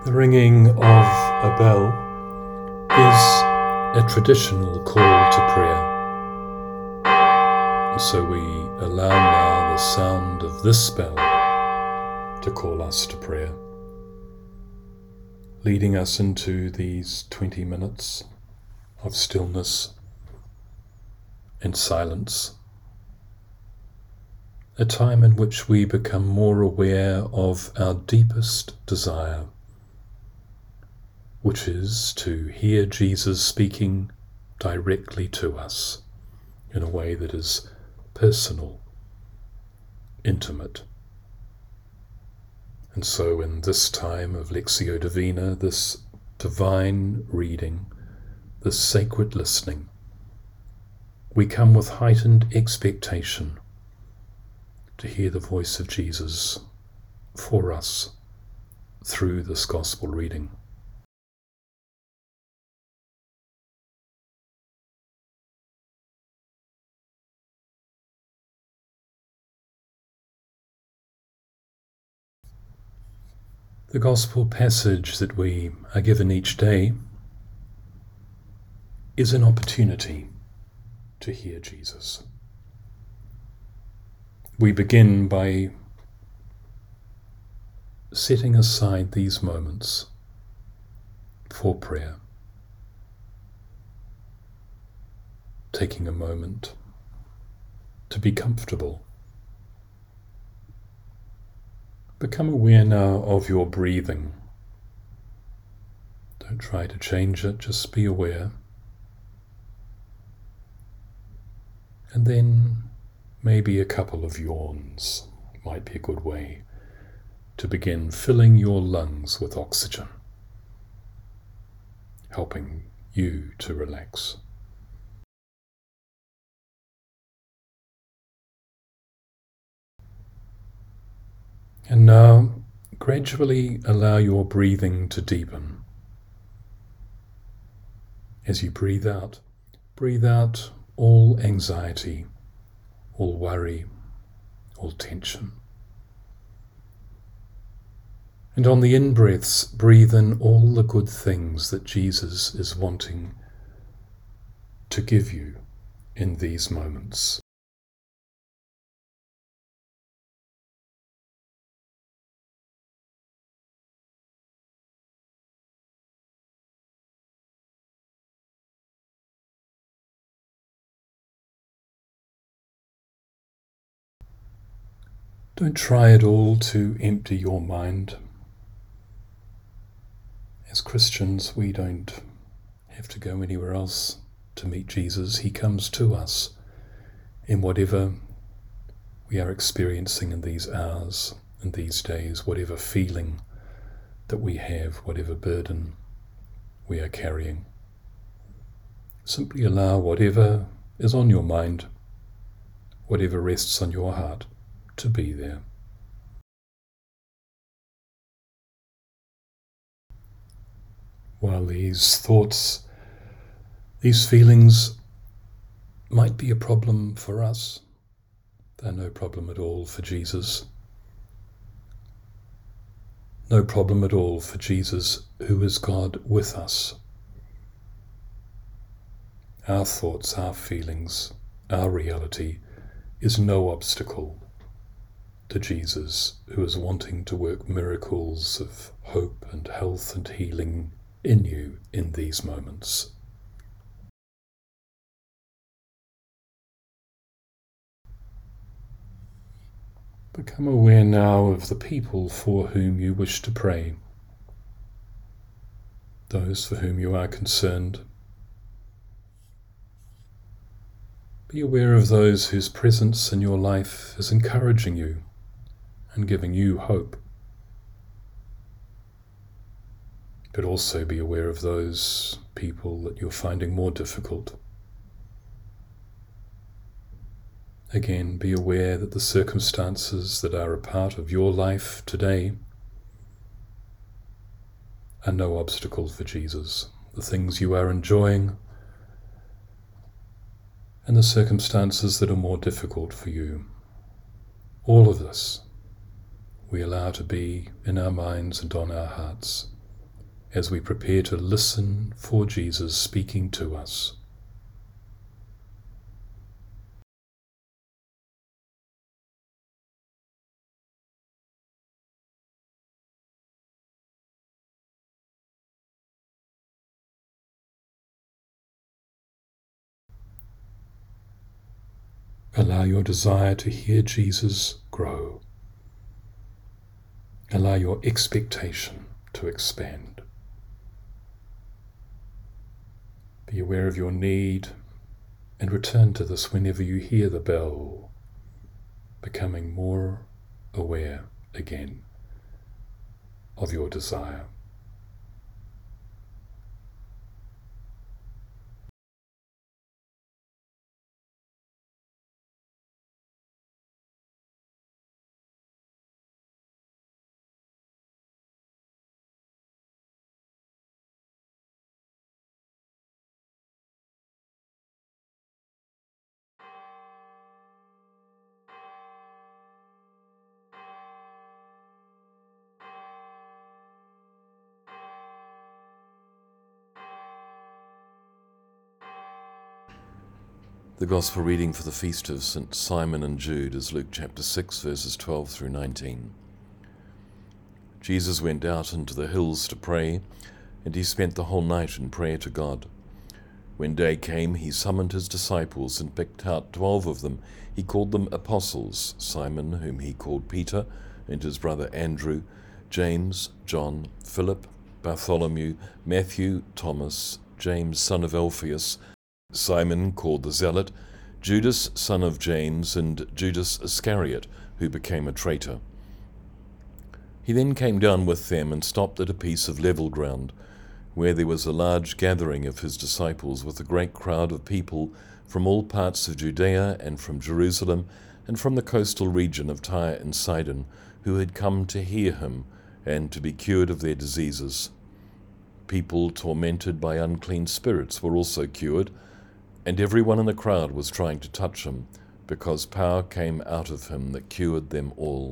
The ringing of a bell is a traditional call to prayer. And so we allow now the sound of this bell to call us to prayer, leading us into these 20 minutes of stillness and silence, a time in which we become more aware of our deepest desire, which is to hear Jesus speaking directly to us in a way that is personal, intimate. And so in this time of Lectio Divina, this divine reading, this sacred listening, we come with heightened expectation to hear the voice of Jesus for us through this gospel reading. The gospel passage that we are given each day is an opportunity to hear Jesus. We begin by setting aside these moments for prayer, taking a moment to be comfortable. Become aware now of your breathing. Don't try to change it, just be aware. And then maybe a couple of yawns might be a good way to begin filling your lungs with oxygen, helping you to relax. And now, gradually allow your breathing to deepen. As you breathe out all anxiety, all worry, all tension. And on the in-breaths, breathe in all the good things that Jesus is wanting to give you in these moments. Don't try at all to empty your mind. As Christians, we don't have to go anywhere else to meet Jesus. He comes to us in whatever we are experiencing in these hours and these days, whatever feeling that we have, whatever burden we are carrying. Simply allow whatever is on your mind, whatever rests on your heart, to be there. While these thoughts, these feelings might be a problem for us, they're no problem at all for Jesus. No problem at all for Jesus, who is God with us. Our thoughts, our feelings, our reality is no obstacle to Jesus, who is wanting to work miracles of hope and health and healing in you in these moments. Become aware now of the people for whom you wish to pray, those for whom you are concerned. Be aware of those whose presence in your life is encouraging you and giving you hope. But also be aware of those people that you're finding more difficult. Again, be aware that the circumstances that are a part of your life today are no obstacle for Jesus. The things you are enjoying and the circumstances that are more difficult for you. All of this we allow to be in our minds and on our hearts as we prepare to listen for Jesus speaking to us. Allow your desire to hear Jesus grow. Allow your expectation to expand. Be aware of your need and return to this whenever you hear the bell, becoming more aware again of your desire. The Gospel reading for the feast of St. Simon and Jude is Luke chapter 6, verses 12 through 19. Jesus went out into the hills to pray, and he spent the whole night in prayer to God. When day came, he summoned his disciples and picked out 12 of them. He called them apostles: Simon, whom he called Peter, and his brother Andrew, James, John, Philip, Bartholomew, Matthew, Thomas, James, son of Alphaeus, Simon called the Zealot, Judas, son of James, and Judas Iscariot, who became a traitor. He then came down with them and stopped at a piece of level ground, where there was a large gathering of his disciples, with a great crowd of people from all parts of Judea and from Jerusalem and from the coastal region of Tyre and Sidon, who had come to hear him and to be cured of their diseases. People tormented by unclean spirits were also cured, and everyone in the crowd was trying to touch him, because power came out of him that cured them all.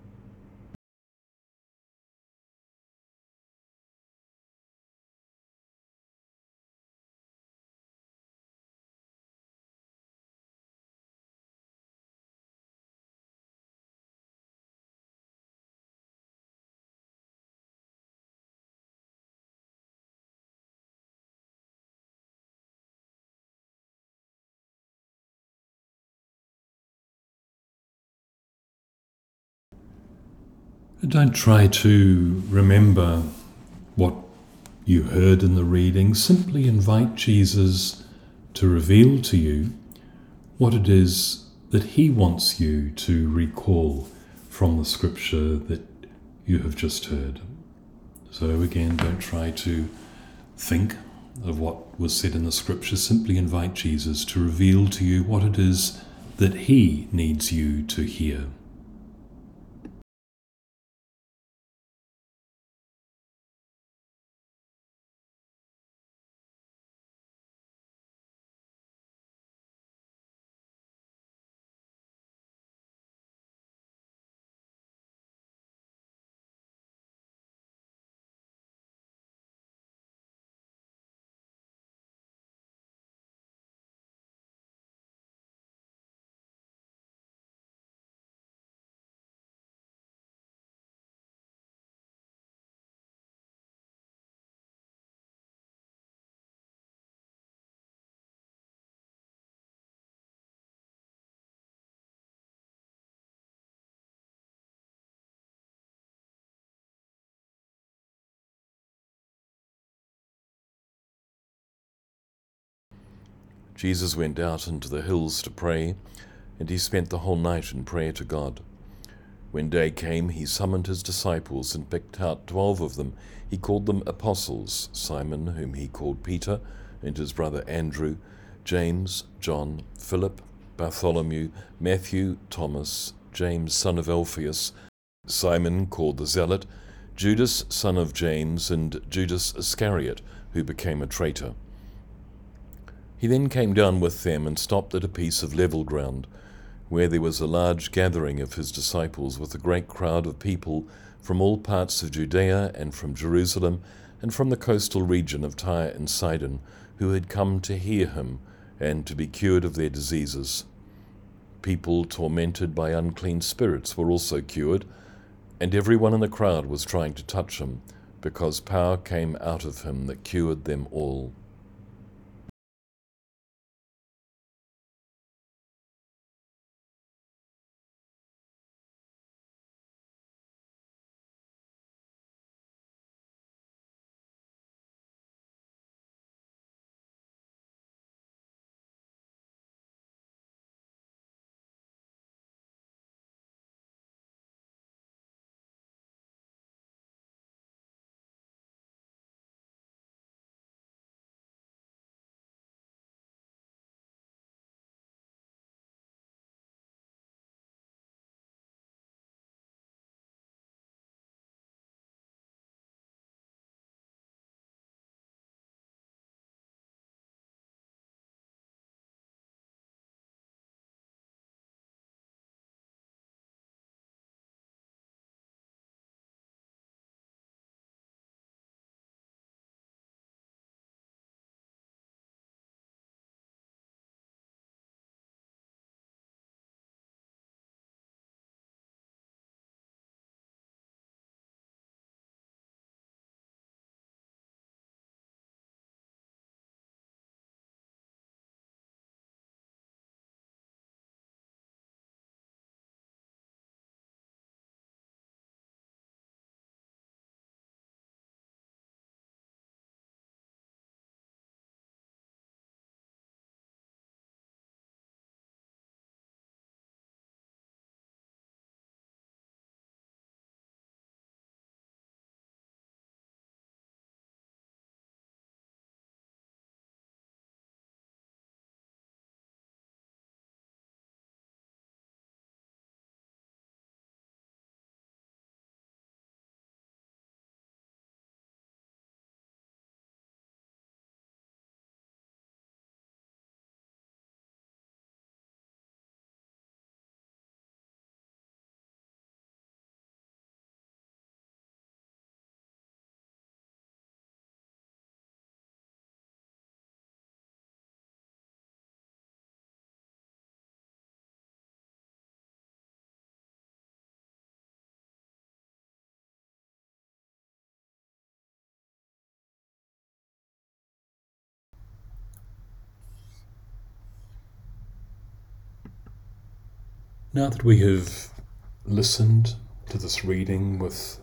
Don't try to remember what you heard in the reading. Simply invite Jesus to reveal to you what it is that he wants you to recall from the scripture that you have just heard. So again, don't try to think of what was said in the scripture. Simply invite Jesus to reveal to you what it is that he needs you to hear. Jesus went out into the hills to pray, and he spent the whole night in prayer to God. When day came, he summoned his disciples and picked out 12 of them. He called them apostles: Simon, whom he called Peter, and his brother Andrew, James, John, Philip, Bartholomew, Matthew, Thomas, James, son of Alphaeus, Simon called the Zealot, Judas, son of James, and Judas Iscariot, who became a traitor. He then came down with them and stopped at a piece of level ground, where there was a large gathering of his disciples, with a great crowd of people from all parts of Judea and from Jerusalem and from the coastal region of Tyre and Sidon, who had come to hear him and to be cured of their diseases. People tormented by unclean spirits were also cured, and everyone in the crowd was trying to touch him, because power came out of him that cured them all. Now that we have listened to this reading with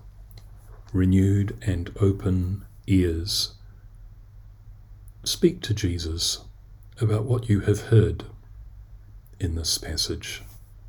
renewed and open ears, speak to Jesus about what you have heard in this passage.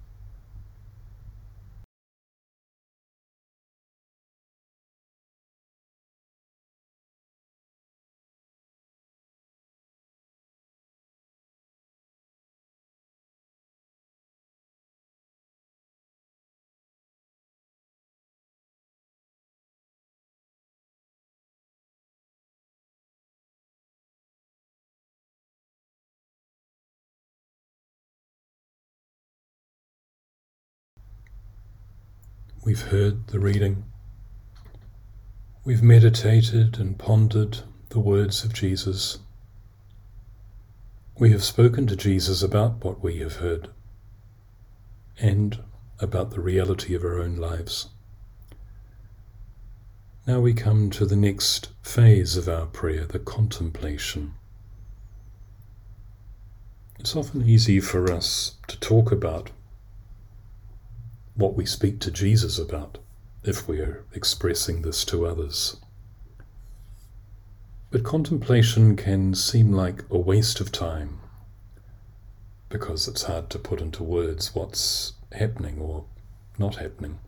We've heard the reading. We've meditated and pondered the words of Jesus. We have spoken to Jesus about what we have heard and about the reality of our own lives. Now we come to the next phase of our prayer, the contemplation. It's often easy for us to talk about what we speak to Jesus about if we are expressing this to others. But contemplation can seem like a waste of time because it's hard to put into words what's happening or not happening.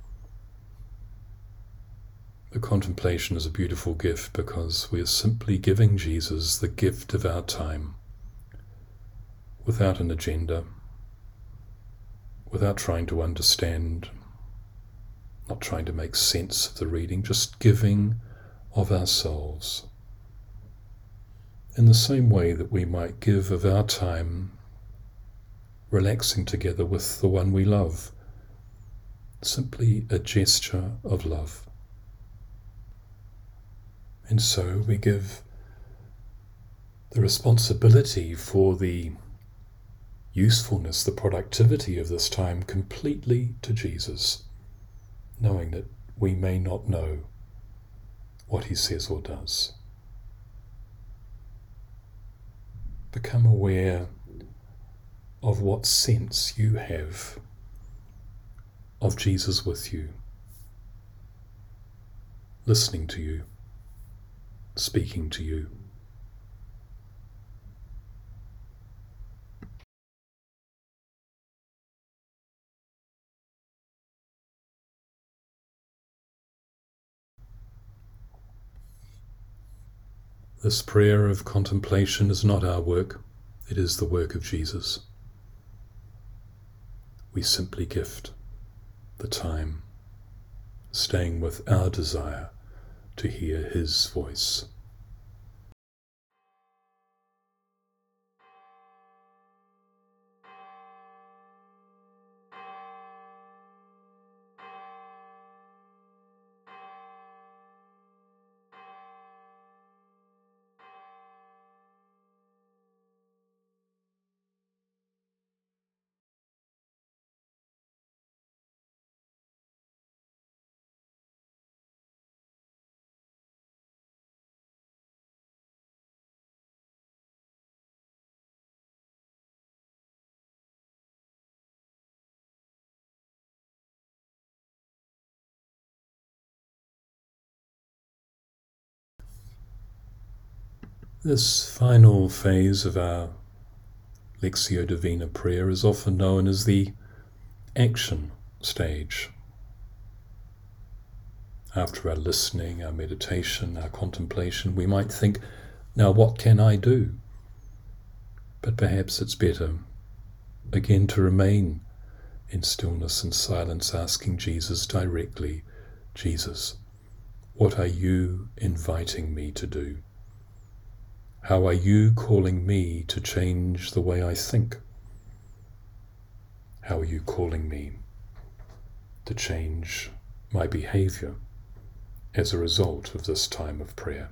The contemplation is a beautiful gift because we are simply giving Jesus the gift of our time without an agenda, without trying to understand, not trying to make sense of the reading, just giving of ourselves. In the same way that we might give of our time relaxing together with the one we love, simply a gesture of love. And so we give the responsibility for the usefulness, the productivity of this time completely to Jesus, knowing that we may not know what he says or does. Become aware of what sense you have of Jesus with you, listening to you, speaking to you. This prayer of contemplation is not our work, it is the work of Jesus. We simply gift the time, staying with our desire to hear his voice. This final phase of our Lectio Divina prayer is often known as the action stage. After our listening, our meditation, our contemplation, we might think, now what can I do? But perhaps it's better, again, to remain in stillness and silence, asking Jesus directly, Jesus, what are you inviting me to do? How are you calling me to change the way I think? How are you calling me to change my behavior as a result of this time of prayer?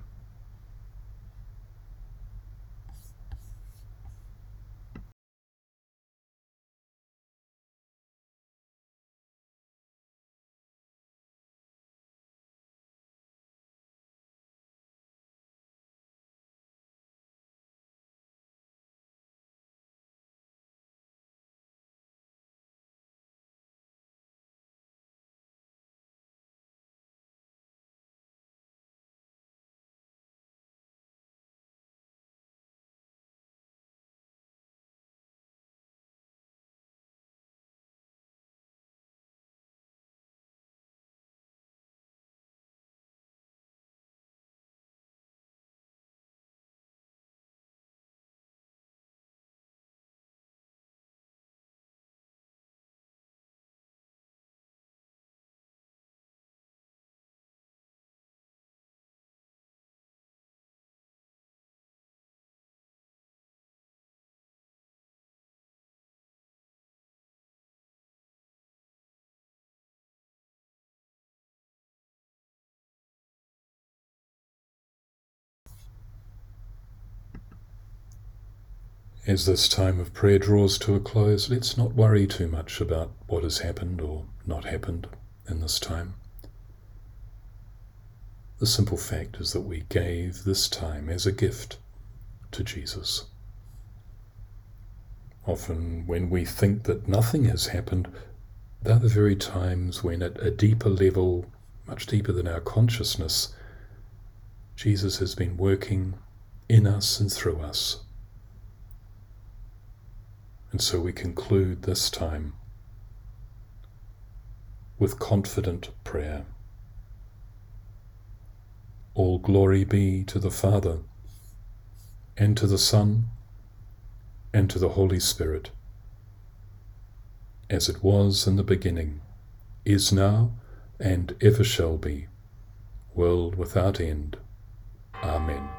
As this time of prayer draws to a close, let's not worry too much about what has happened or not happened in this time. The simple fact is that we gave this time as a gift to Jesus. Often when we think that nothing has happened, they're the very times when at a deeper level, much deeper than our consciousness, Jesus has been working in us and through us. And so we conclude this time with confident prayer. All glory be to the Father, and to the Son, and to the Holy Spirit, as it was in the beginning, is now, and ever shall be, world without end. Amen.